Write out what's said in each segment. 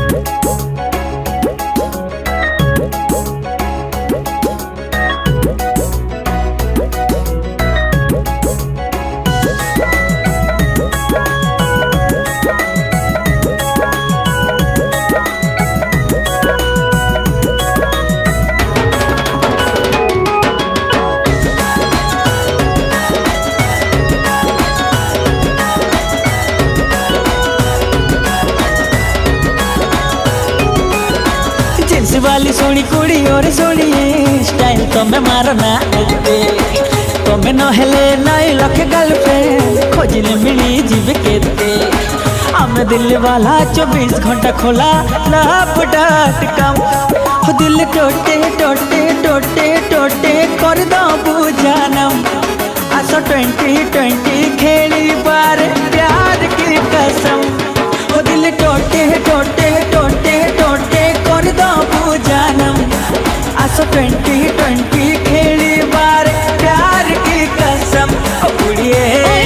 वाली सोनी कुड़ी और सोनिए स्टाइल तुम्हें मारो ना एते तुम्हें न हेले नाई लखे गर्लफ्रेंड खोजले मिली जीव केते हम दिल वाला 24 घंटा खोला love.com हो दिल टोटे टोटे टोटे टोटे कर दो बुझानम आसो 2020 खेली बार प्यार की कसम हो दिल टोटे टोटे टोटे टोटे कर दो बुझानम आसो 2020 खेली बार प्यार की कसम उड़िए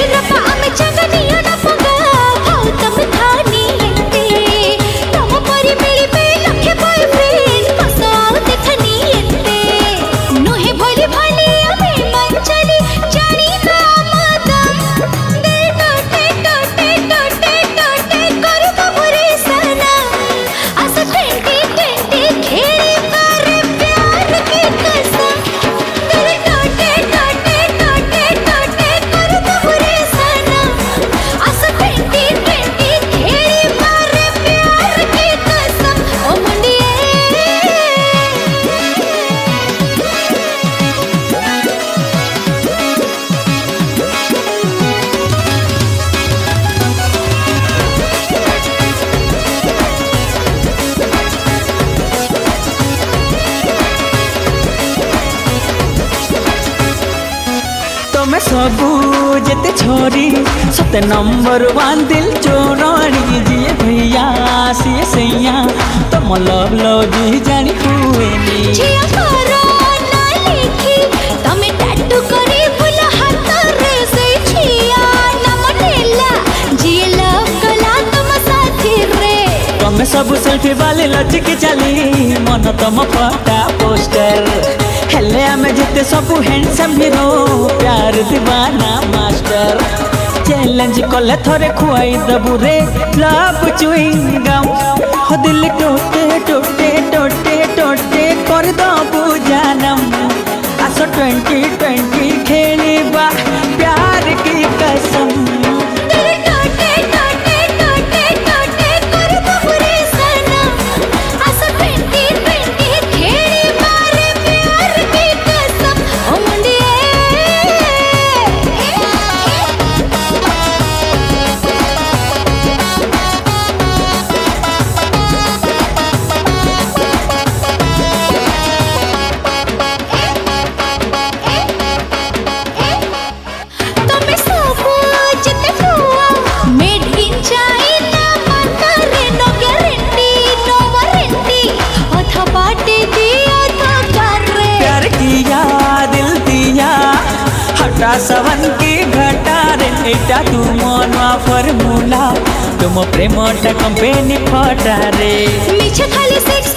मैं सबू जेते छोरी सते नंबर 1 दिल चोरानी जी भैया सी सैया तुम लव लव जी जानी हुए नी जिया करो ना लिखी तमे टैटू करी फुल हाथ रे से छिया ना मटेला जी लव कला तुम साथी रे तुम सब सेल्फी वाले लचके चली मन तुम फटा पोस्टर हेले हमें जिते सबू हैंडसम हीरो प्यार दीवाना मास्टर चैलेंज कले थोड़े खुआई दबू रे लव चुइंग गम हो दिल टोटे टोटे टोटे टोटे कर दो बुझानम आसो 2020 खेली बा प्यार की कसम सवन की घटा रे एटा तुम फॉर्मूला तुम प्रेम कंपनी फटा रे मिछ खाली सेक्स